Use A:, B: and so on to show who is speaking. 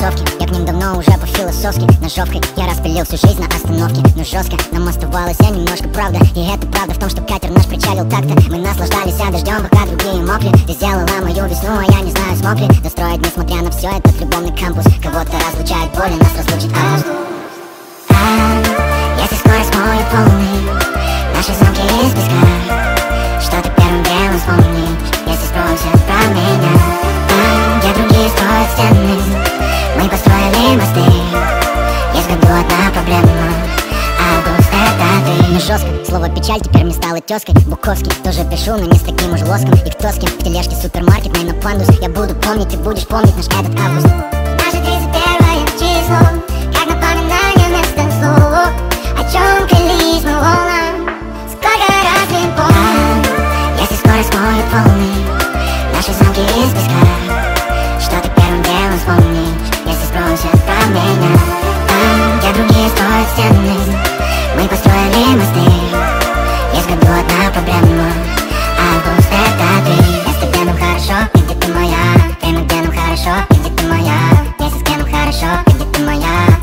A: кроссовки. Я к ним давно уже по-философски. Ножовкой я распилил всю жизнь на остановке. Но жестко нам оставалось немножко правда. И это правда в том, что катер наш причалил так-то. Мы наслаждались дождем, пока другие мокли. Ты сделала мою весну, а я не знаю, смог ли достроить, несмотря на все, этот любовный кампус. Кого-то разлучает боль, нас разлучит август. Если скорость моет волны, наши замки из песка, что ты первым делом вспомнишь, если спросят про меня. Там, где другие строят стены, мы построили мосты. Есть в году одна проблема: август — это ты. Но жестко, слово печаль теперь мне стало тезкой. Буковский тоже пишу, но не с таким уж лоском. И кто с кем в тележке супермаркет, на пандус. Я буду помнить, ты будешь помнить наш этот август.
B: Наше 31 число, как напоминание вместо слов. О чем клялись мы волнам, сколько раз не помню.
A: Если скорость моет волны, наши замки из песка, что ты первым делом вспомнишь, если спросят про меня. Там, где другие строят стены, мы построили мосты. Есть в году одна проблема: август — это ты. Место, где нам хорошо, и где ты моя. Время, где нам хорошо, и где ты моя. Месяц, где нам хорошо, и где ты моя.